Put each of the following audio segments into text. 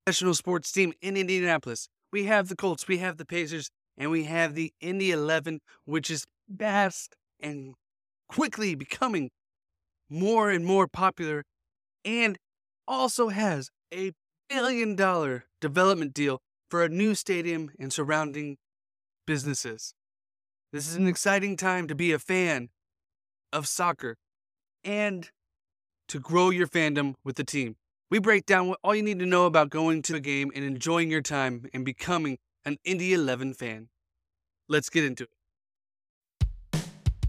professional sports team in Indianapolis. We have the Colts, we have the Pacers, and we have the Indy 11, which is fast and quickly becoming more and more popular and also has a $1 billion development deal for a new stadium and surrounding businesses. This is an exciting time to be a fan of soccer and to grow your fandom with the team. We break down all you need to know about going to a game and enjoying your time and becoming an Indy 11 fan. Let's get into it.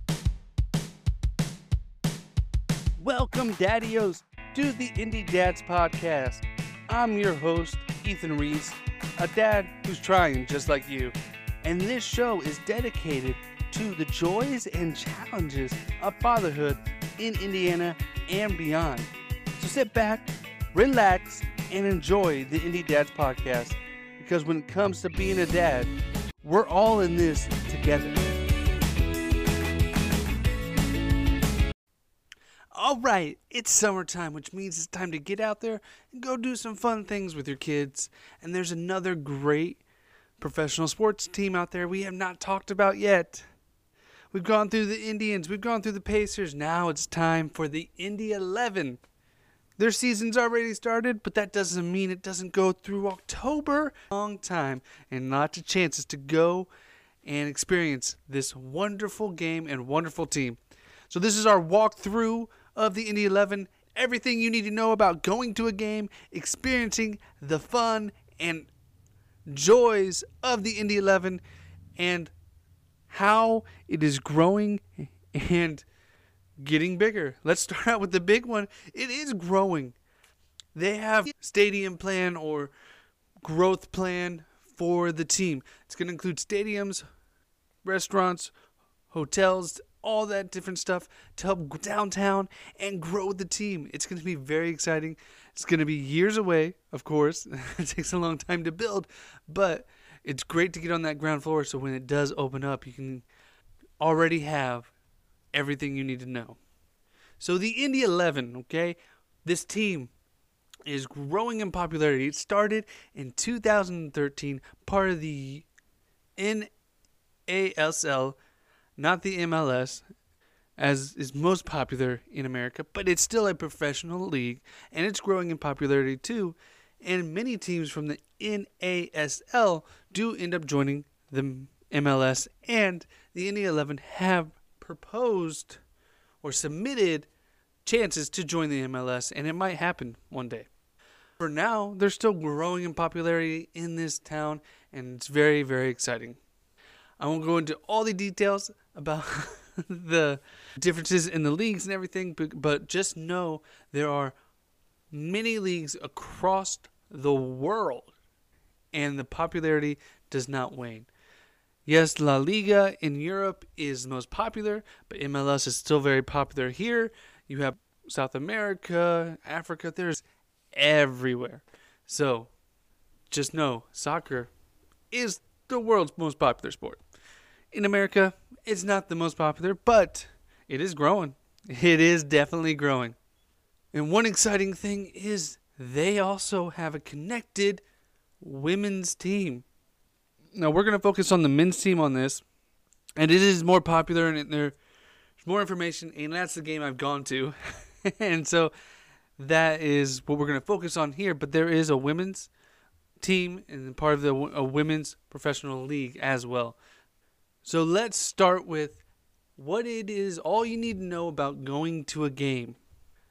Welcome, Daddios, to the Indy Dads Podcast. I'm your host, Ethan Reese, a dad who's trying just like you. And this show is dedicated to the joys and challenges of fatherhood in Indiana and beyond. So sit back, relax, and enjoy the Indy Dads Podcast, because when it comes to being a dad, we're all in this together. All right, it's summertime, which means it's time to get out there and go do some fun things with your kids. And there's another great professional sports team out there we have not talked about yet. We've gone through the Indians, we've gone through the Pacers. Now it's time for the Indy 11. Their season's already started, but that doesn't mean it doesn't go through October. Long time and lots of chances to go and experience this wonderful game and wonderful team. So this is our walkthrough of the Indy 11. Everything you need to know about going to a game, experiencing the fun and joys of the Indy 11, and how it is growing and getting bigger. Let's start out with the big one. It is growing. They have a stadium plan or growth plan for the team. It's going to include stadiums, restaurants, hotels, all that different stuff to help go downtown and grow the team. It's going to be very exciting. It's going to be years away, of course. It takes a long time to build, but it's great to get on that ground floor so when it does open up, you can already have everything you need to know. So the Indy 11, okay, this team is growing in popularity. It started in 2013, part of the NASL, not the MLS, as is most popular in America, but it's still a professional league, and it's growing in popularity too. And many teams from the NASL do end up joining the MLS, and the Indy 11 have proposed or submitted chances to join the MLS, and it might happen one day. For now, they're still growing in popularity in this town, and it's very, very exciting. I won't go into all the details about the differences in the leagues and everything, but just know there are many leagues across the world, and the popularity does not wane. Yes, La Liga in Europe is the most popular, but MLS is still very popular here. You have South America, Africa, there's everywhere. So just know soccer is the world's most popular sport. In America, it's not the most popular, but it is growing. It is definitely growing. And one exciting thing is they also have a connected women's team. Now, we're going to focus on the men's team on this, and it is more popular, and there's more information, and that's the game I've gone to. And so that is what we're going to focus on here, but there is a women's team and part of a women's professional league as well. So let's start with what it is, all you need to know about going to a game.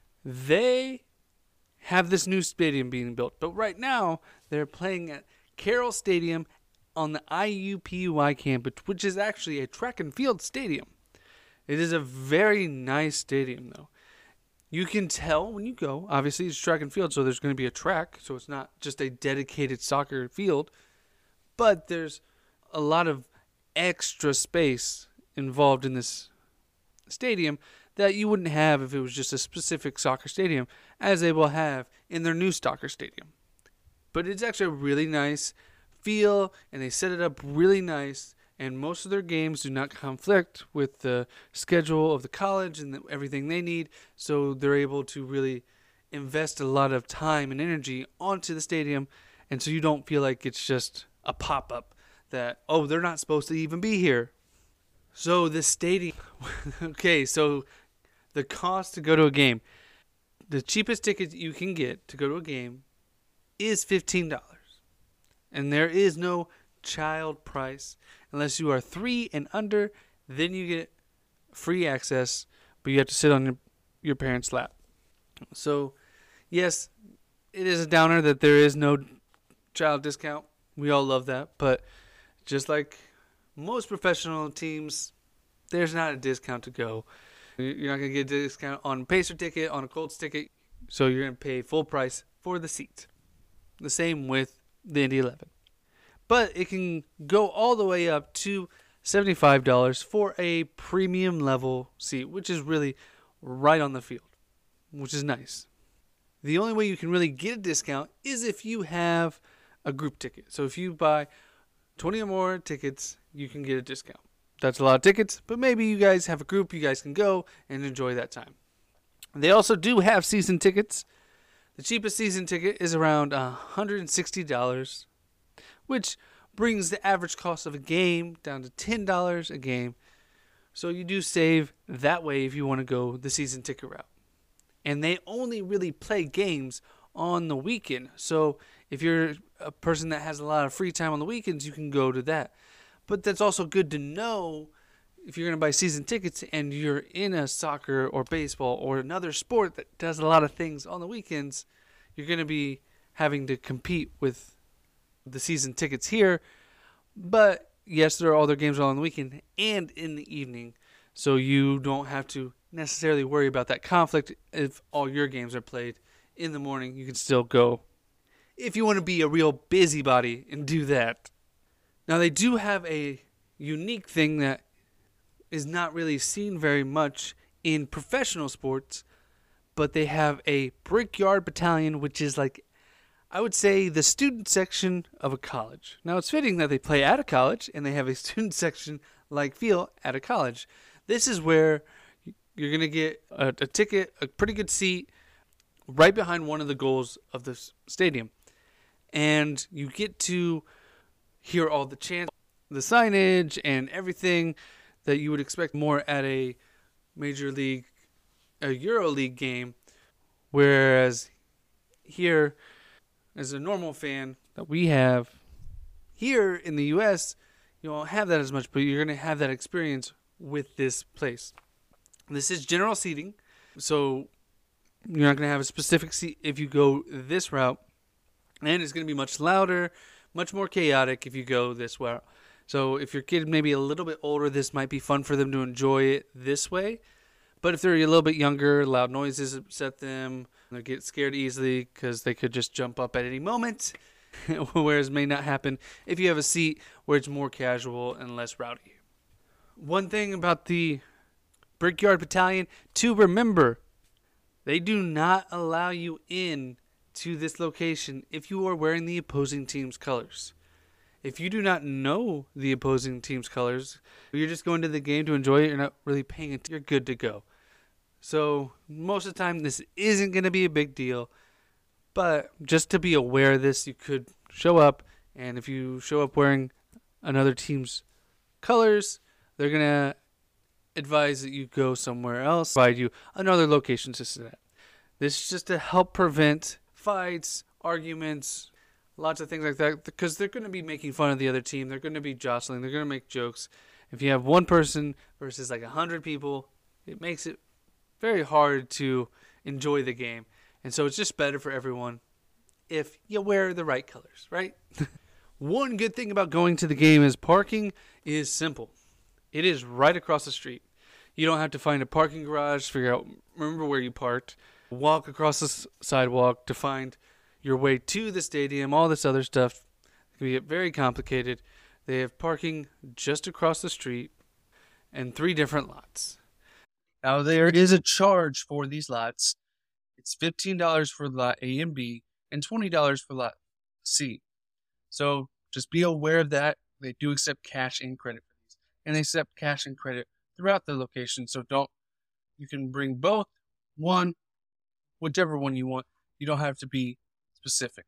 They have this new stadium being built, but right now they're playing at Carroll Stadium on the IUPUI campus, which is actually a track and field stadium. It is a very nice stadium, though. You can tell when you go, obviously it's track and field, so there's going to be a track, so it's not just a dedicated soccer field, but there's a lot of extra space involved in this stadium that you wouldn't have if it was just a specific soccer stadium, as they will have in their new soccer stadium. But it's actually a really nice feel, and they set it up really nice, and most of their games do not conflict with the schedule of the college and everything they need, so they're able to really invest a lot of time and energy onto the stadium And so you don't feel like it's just a pop-up that, oh, they're not supposed to even be here. So the stadium, okay, so the cost to go to a game, the cheapest ticket you can get to go to a game is $15. And there is no child price. Unless you are 3 and under, then you get free access, but you have to sit on your parents' lap. So, yes, it is a downer that there is no child discount. We all love that, but just like most professional teams, there's not a discount to go. You're not going to get a discount on a Pacer ticket, on a Colts ticket, so you're going to pay full price for the seat. The same with the Indy 11. But it can go all the way up to $75 for a premium level seat, which is really right on the field, which is nice. The only way you can really get a discount is if you have a group ticket. So if you buy 20 or more tickets, you can get a discount. That's a lot of tickets, but maybe you guys have a group, you guys can go and enjoy that time. They also do have season tickets. The cheapest season ticket is around $160, which brings the average cost of a game down to $10 a game. So you do save that way if you want to go the season ticket route. And they only really play games on the weekend. So if you're a person that has a lot of free time on the weekends, you can go to that. But that's also good to know if you're going to buy season tickets and you're in a soccer or baseball or another sport that does a lot of things on the weekends, you're going to be having to compete with the season tickets here. But yes, there are other games on the weekend and in the evening, so you don't have to necessarily worry about that conflict. If all your games are played in the morning, you can still go if you want to be a real busybody and do that. Now, they do have a unique thing that is not really seen very much in professional sports, but they have a Brickyard Battalion, which is like, I would say, the student section of a college. Now, it's fitting that they play at a college, and they have a student section like feel at a college. This is where you're going to get a ticket, a pretty good seat, right behind one of the goals of the stadium. And you get to hear all the chants, the signage, and everything that you would expect more at a Major League, a Euro League game. Whereas here, as a normal fan that we have here in the U.S., you won't have that as much, but you're going to have that experience with this place. This is general seating, so you're not going to have a specific seat if you go this route, and it's going to be much louder, much more chaotic if you go this route. So if your kid may be a little bit older, this might be fun for them to enjoy it this way. But if they're a little bit younger, loud noises upset them. They get scared easily because they could just jump up at any moment, whereas may not happen if you have a seat where it's more casual and less rowdy. One thing about the Brickyard Battalion to remember, they do not allow you in to this location if you are wearing the opposing team's colors. If you do not know the opposing team's colors, you're just going to the game to enjoy it, you're not really paying attention, you're good to go. So most of the time this isn't going to be a big deal, but just to be aware of this, you could show up, and if you show up wearing another team's colors, they're going to advise that you go somewhere else, provide you another location to sit at. This is just to help prevent fights, arguments, lots of things like that, because they're going to be making fun of the other team. They're going to be jostling. They're going to make jokes. If you have one person versus like 100 people, it makes it very hard to enjoy the game. And so it's just better for everyone if you wear the right colors, right? One good thing about going to the game is parking is simple. It is right across the street. You don't have to find a parking garage, remember where you parked, walk across the sidewalk to find your way to the stadium, all this other stuff. It can get very complicated. They have parking just across the street and 3 different lots. Now, there is a charge for these lots. It's $15 for lot A and B and $20 for lot C. So just be aware of that. They do accept cash and credit for these. And they accept cash and credit throughout the location. So you can bring both, one, whichever one you want. You don't have to be specific.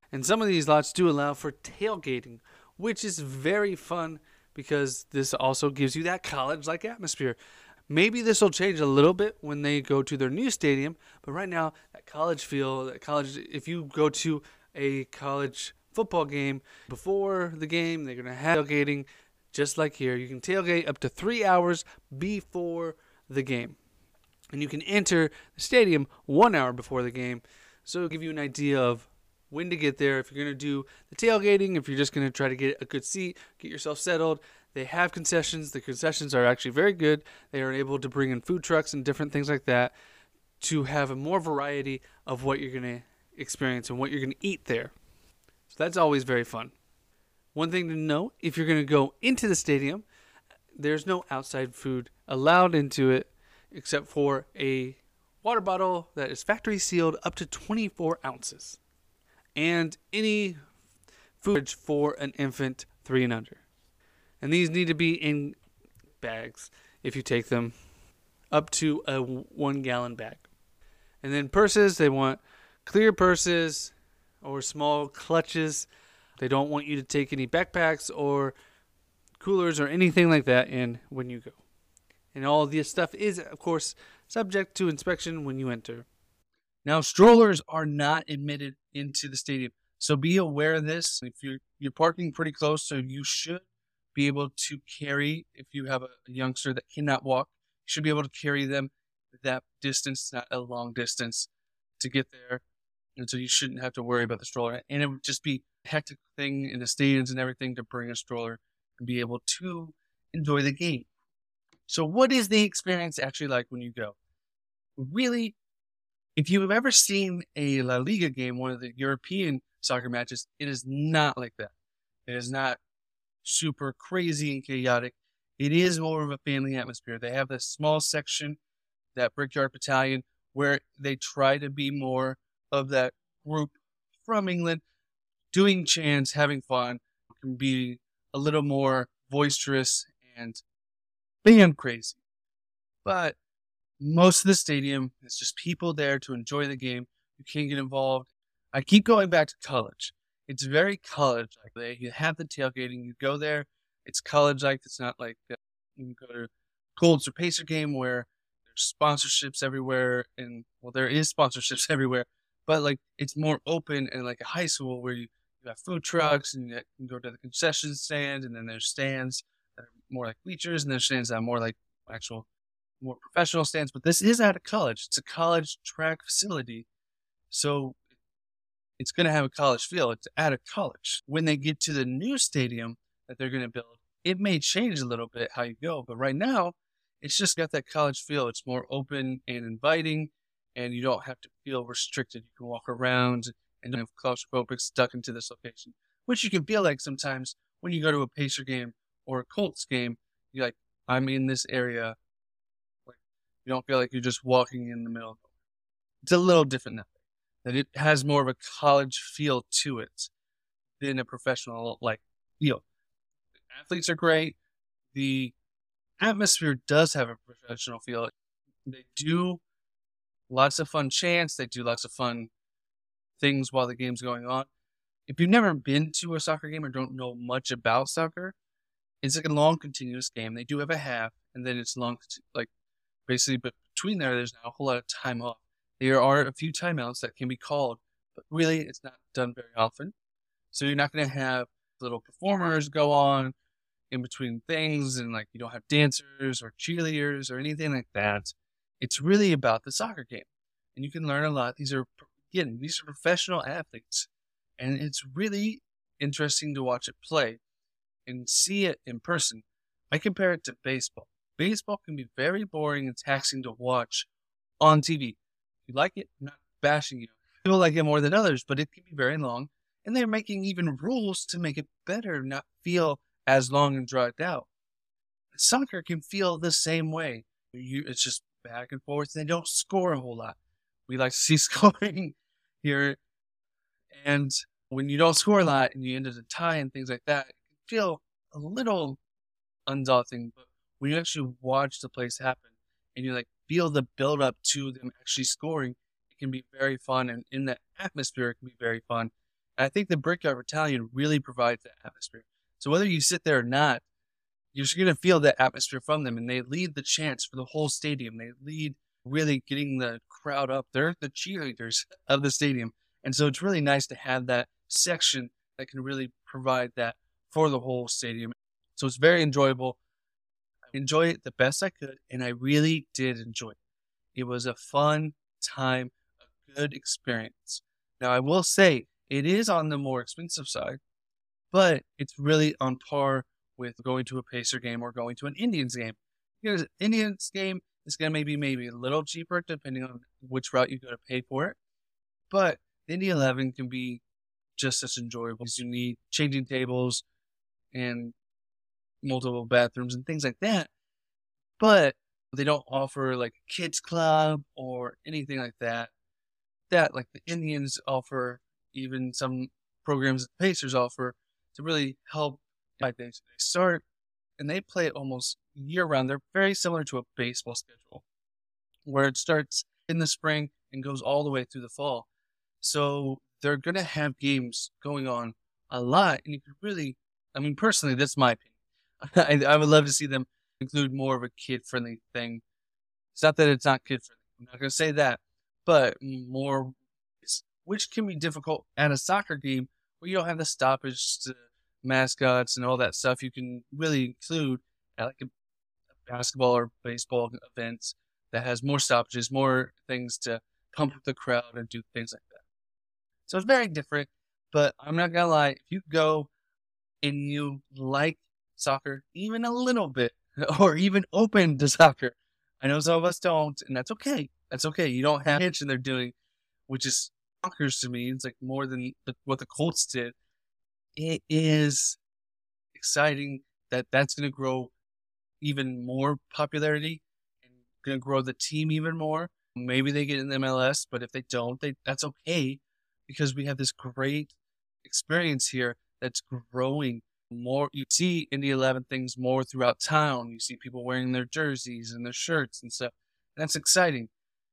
And some of these lots do allow for tailgating, which is very fun because this also gives you that college-like atmosphere. Maybe this will change a little bit when they go to their new stadium, but right now, that college feel, that college, if you go to a college football game, before the game, they're going to have tailgating just like here. You can tailgate up to 3 hours before the game. And you can enter the stadium 1 hour before the game. So it'll give you an idea of when to get there. If you're going to do the tailgating, if you're just going to try to get a good seat, get yourself settled. They have concessions. The concessions are actually very good. They are able to bring in food trucks and different things like that to have a more variety of what you're going to experience and what you're going to eat there. So that's always very fun. One thing to note, if you're going to go into the stadium, there's no outside food allowed into it except for a water bottle that is factory sealed up to 24 ounces. And any food for an infant 3 and under. And these need to be in bags if you take them up to a 1 gallon bag. And then purses, they want clear purses or small clutches. They don't want you to take any backpacks or coolers or anything like that in when you go. And all this stuff is, of course, subject to inspection when you enter. Now, strollers are not admitted into the stadium, so be aware of this. If you're parking pretty close, so you should be able to carry, if you have a youngster that cannot walk, you should be able to carry them that distance, not a long distance, to get there. And so you shouldn't have to worry about the stroller. And it would just be a hectic thing in the stadiums and everything to bring a stroller and be able to enjoy the game. So what is the experience actually like when you go? Really, if you've ever seen a La Liga game, one of the European soccer matches, it is not like that. It is not super crazy and chaotic. It is more of a family atmosphere. They have this small section, that Brickyard Battalion, where they try to be more of that group from England, doing chants, having fun, can be a little more boisterous and band crazy. But most of the stadium is just people there to enjoy the game. You can't get involved. I keep going back to college. It's very college-like. You have the tailgating. You go there. It's college-like. It's not like you go to Colts or Pacer game where there's sponsorships everywhere. And, well, there is sponsorships everywhere. But, like, it's more open and like a high school where you have food trucks and you can go to the concession stand. And then there's stands that are more like bleachers. And there's stands that are more like actual more professional stands, but this is at a college. It's a college track facility, so it's going to have a college feel. It's at a college. When they get to the new stadium that they're going to build, it may change a little bit how you go, but right now, it's just got that college feel. It's more open and inviting, and you don't have to feel restricted. You can walk around and don't have claustrophobic stuck into this location, which you can feel like sometimes when you go to a Pacer game or a Colts game. You're like, I'm in this area. You don't feel like you're just walking in the middle. It's a little different that way. That it has more of a college feel to it than a professional like feel. The athletes are great. The atmosphere does have a professional feel. They do lots of fun chants. They do lots of fun things while the game's going on. If you've never been to a soccer game or don't know much about soccer, it's like a long continuous game. They do have a half, and then it's long, like, basically, but between there's not a whole lot of time off. There are a few timeouts that can be called, but really it's not done very often. So you're not going to have little performers go on in between things, and like you don't have dancers or cheerleaders or anything like that. It's really about the soccer game, and you can learn a lot. These are professional athletes, and it's really interesting to watch it play and see it in person. I compare it to baseball. Baseball can be very boring and taxing to watch on TV. If you like it, I'm not bashing you. People like it more than others, but it can be very long. And they're making even rules to make it better, not feel as long and dragged out. Soccer can feel the same way. It's just back and forth, and they don't score a whole lot. We like to see scoring here. And when you don't score a lot and you end at a tie and things like that, it can feel a little undaunting. But when you actually watch the plays happen and you like feel the build up to them actually scoring, it can be very fun. And in that atmosphere, it can be very fun. And I think the Brickyard Battalion really provides that atmosphere. So whether you sit there or not, you're just going to feel that atmosphere from them. And they lead the chants for the whole stadium. They lead really getting the crowd up. They're the cheerleaders of the stadium. And so it's really nice to have that section that can really provide that for the whole stadium. So it's very enjoyable. I enjoy it the best I could, and I really did enjoy it. It was a fun time, a good experience. Now, I will say it is on the more expensive side, but it's really on par with going to a Pacer game or going to an Indians game. Because Indians game is going to maybe a little cheaper depending on which route you go to pay for it. But Indy 11 can be just as enjoyable as you need changing tables and multiple bathrooms and things like that. But they don't offer like a kids club or anything like that. That like the Indians offer, even some programs that the Pacers offer to really help. Like they start and they play it almost year round. They're very similar to a baseball schedule where it starts in the spring and goes all the way through the fall. So they're going to have games going on a lot. And you could really, I mean, personally, that's my opinion. I would love to see them include more of a kid-friendly thing. It's not that it's not kid-friendly. I'm not going to say that. But more, which can be difficult at a soccer game where you don't have the stoppage to mascots and all that stuff you can really include at like a basketball or baseball events that has more stoppages, more things to pump up the crowd and do things like that. So it's very different, but I'm not gonna lie, if you go and you like soccer even a little bit, or even open to soccer, I know some of us don't, and that's okay. That's okay. You don't have attention they're doing, which is bonkers to me. It's like more than what the Colts did. It is exciting that that's going to grow even more popularity and going to grow the team even more. Maybe they get in the MLS, but if they don't, that's okay because we have this great experience here that's growing more. You see Indy 11 things more throughout town. You see people wearing their jerseys and their shirts and stuff. And that's exciting.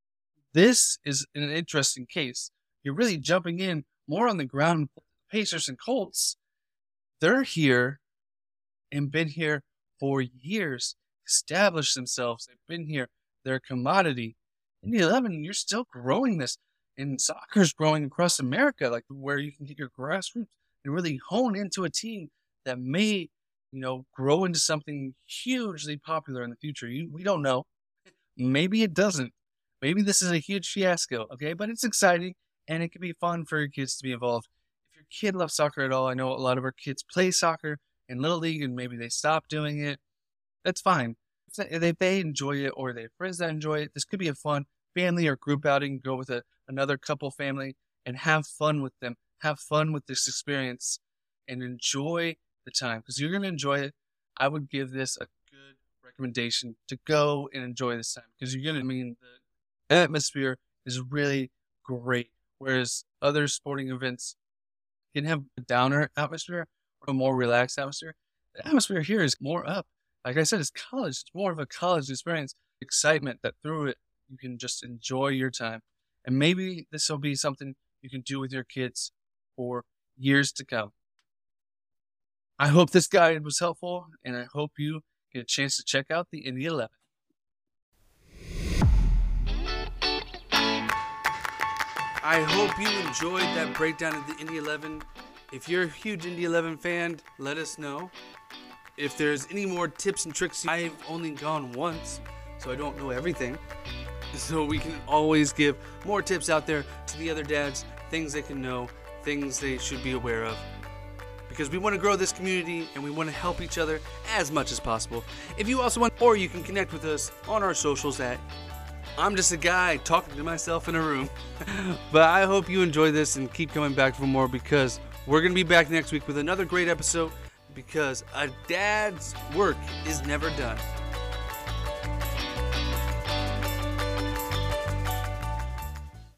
This is an interesting case. You're really jumping in more on the ground. Pacers and Colts, they're here and been here for years, established themselves. They've been here. They're a commodity. In the 11, you're still growing this. And soccer's growing across America, like where you can get your grassroots and really hone into a team that may, grow into something hugely popular in the future. We don't know. Maybe it doesn't. Maybe this is a huge fiasco, okay? But it's exciting, and it can be fun for your kids to be involved. If your kid loves soccer at all, I know a lot of our kids play soccer in Little League, and maybe they stop doing it. That's fine. If they enjoy it or they have friends that enjoy it, this could be a fun family or group outing. Go with another couple family and have fun with them. Have fun with this experience and enjoy the time because you're going to enjoy it. I would give this a good recommendation to go and enjoy this time because you're going to, the atmosphere is really great. Whereas other sporting events can have a downer atmosphere or a more relaxed atmosphere. The atmosphere here is more up. Like I said, it's college. It's more of a college experience. Excitement that through it, you can just enjoy your time. And maybe this will be something you can do with your kids for years to come. I hope this guide was helpful, and I hope you get a chance to check out the Indy 11. I hope you enjoyed that breakdown of the Indy 11. If you're a huge Indy 11 fan, let us know. If there's any more tips and tricks, I've only gone once, so I don't know everything. So we can always give more tips out there to the other dads, things they can know, things they should be aware of. Because we want to grow this community and we want to help each other as much as possible. If you also want, or you can connect with us on our socials at I'm just a guy talking to myself in a room. But I hope you enjoy this and keep coming back for more because we're going to be back next week with another great episode because a dad's work is never done.